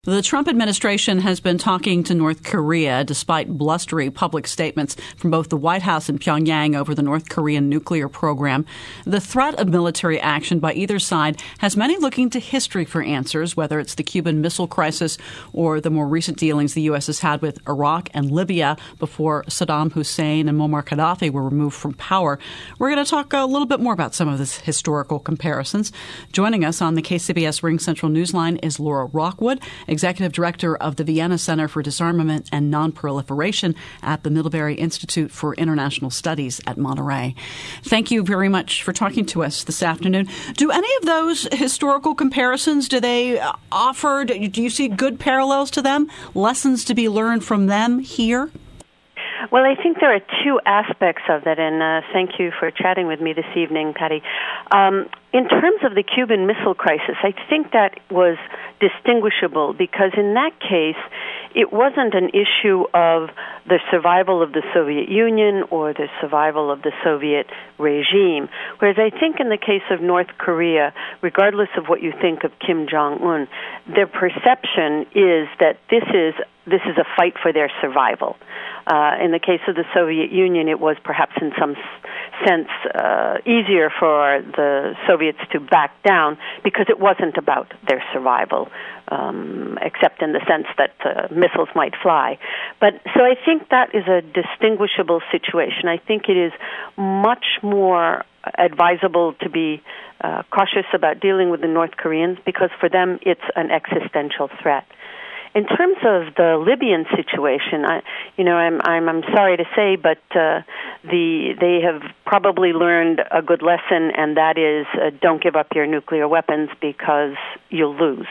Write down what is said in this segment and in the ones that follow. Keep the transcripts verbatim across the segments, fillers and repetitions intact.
The Trump administration has been talking to North Korea despite blustery public statements from both the White House and Pyongyang over the North Korean nuclear program. The threat of military action by either side has many looking to history for answers, whether it's the Cuban Missile Crisis or the more recent dealings the U S has had with Iraq and Libya before Saddam Hussein and Muammar Gaddafi were removed from power. We're going to talk a little bit more about some of these historical comparisons. Joining us on the K C B S Ring Central Newsline is Laura Rockwood, Executive Director of the Vienna Center for Disarmament and Nonproliferation at the Middlebury Institute for International Studies at Monterey. Thank you very much for talking to us this afternoon. Do any of those historical comparisons, do they offer, do you see good parallels to them, lessons to be learned from them here? Well, I think there are two aspects of that, and uh, thank you for chatting with me this evening, Patty. Um, in terms of the Cuban Missile Crisis, I think that was distinguishable because in that case, it wasn't an issue of the survival of the Soviet Union or the survival of the Soviet regime, whereas I think in the case of North Korea, regardless of what you think of Kim Jong-un, their perception is that this is this is a fight for their survival. Uh, in the case of the Soviet Union, it was perhaps in some sense uh, easier for the Soviets to back down because it wasn't about their survival, um, except in the sense that uh, missiles might fly. But so I think that is a distinguishable situation. I think it is much more advisable to be uh, cautious about dealing with the North Koreans because for them it's an existential threat. In terms of the Libyan situation, I, you know, I'm, I'm, I'm sorry to say, but uh, the they have probably learned a good lesson, and that is uh, don't give up your nuclear weapons because you'll lose.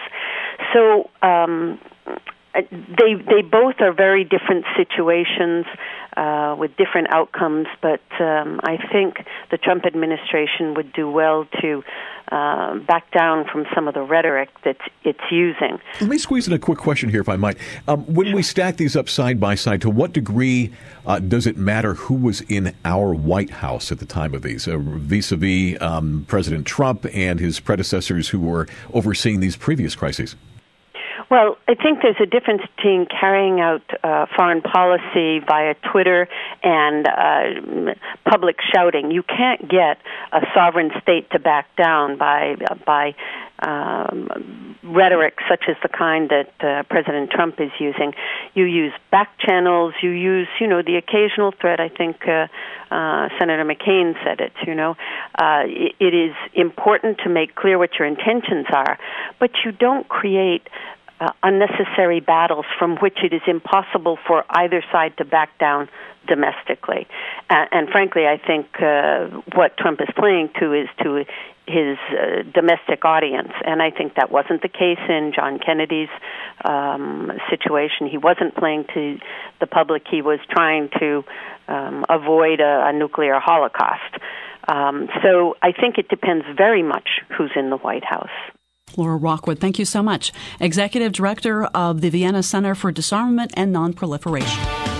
So um, they they both are very different situations uh, with different outcomes, but um, I think the Trump administration would do well to Uh, back down from some of the rhetoric that it's using. Let me squeeze in a quick question here, if I might. Um, when we stack these up side by side, to what degree uh, does it matter who was in our White House at the time of these, uh, vis-a-vis um, President Trump and his predecessors who were overseeing these previous crises? Well, I think there's a difference between carrying out uh, foreign policy via Twitter and uh, public shouting. You can't get a sovereign state to back down by by um, rhetoric such as the kind that uh, President Trump is using. You use back channels. You use, you know, the occasional threat. I think uh, uh, Senator McCain said it. You know, uh, it, it is important to make clear what your intentions are, but you don't create Uh, unnecessary battles from which it is impossible for either side to back down domestically. Uh, and frankly, I think uh, what Trump is playing to is to his uh, domestic audience. And I think that wasn't the case in John Kennedy's um, situation. He wasn't playing to the public. He was trying to um, avoid a, a nuclear holocaust. Um, so I think it depends very much who's in the White House. Laura Rockwood, thank you so much. Executive Director of the Vienna Center for Disarmament and Nonproliferation.